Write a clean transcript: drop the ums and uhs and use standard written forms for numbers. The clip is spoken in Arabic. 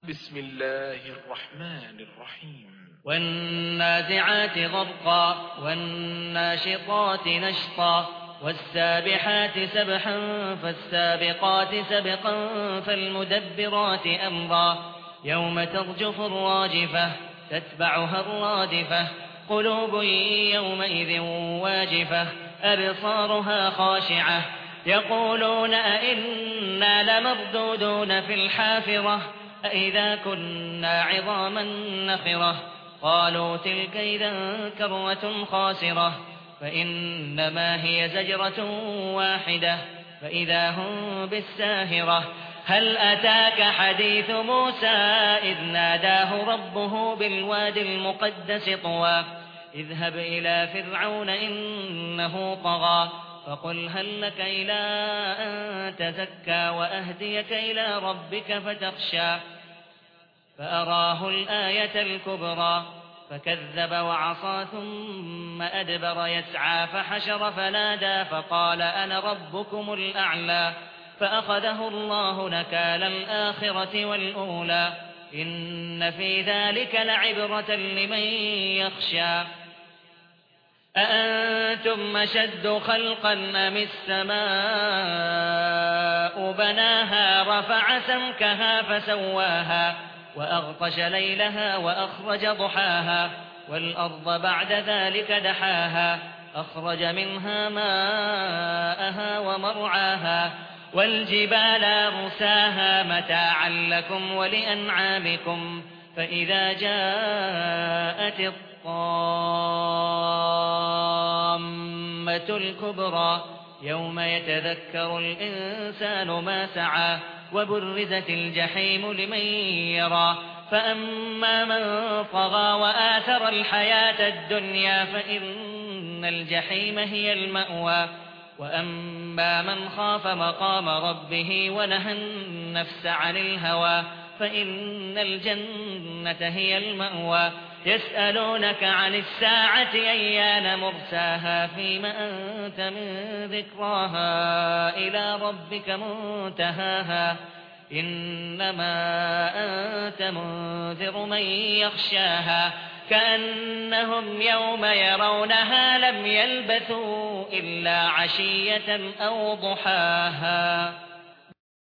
بسم الله الرحمن الرحيم والنازعات غرقا والناشطات نشطا والسابحات سبحا فالسابقات سبقا فالمدبرات أمرا يوم ترجف الراجفة تتبعها الرادفة قلوب يومئذ واجفة أبصارها خاشعة يقولون أئنا لمردودون في الحافرة أئذا كنا عظاما نخرة قالوا تلك إذا كرة خاسرة فإنما هي زجرة واحدة فإذا هم بالساهرة هل أتاك حديث موسى إذ ناداه ربه بالواد المقدس طوى اذهب إلى فرعون إنه طغى فقل هل لك إلى أن تزكى وأهديك إلى ربك فتخشى فأراه الآية الكبرى فكذب وعصى ثم أدبر يسعى فحشر فنادى فقال أنا ربكم الأعلى فأخذه الله نكال الآخرة والأولى إن في ذلك لعبرة لمن يخشى أأنتم أشد خلقا أم السماء بناها رفع سمكها فسواها وأغطش ليلها وأخرج ضحاها والأرض بعد ذلك دحاها أخرج منها ماءها ومرعاها والجبال أرساها متاعا لكم ولأنعامكم فإذا جاءت الطامة الكبرى يوم يتذكر الإنسان ما سعى وبرزت الجحيم لمن يرى فأما من طغى وآثر الحياة الدنيا فإن الجحيم هي المأوى وأما من خاف مقام ربه ونهى النفس عن الهوى فإن الجنة هي المأوى يسألونك عن الساعة أيان مرساها فيما أنت من ذكراها إلى ربك منتهاها إنما أنت منذر من يخشاها كأنهم يوم يرونها لم يلبثوا إلا عشية أو ضحاها.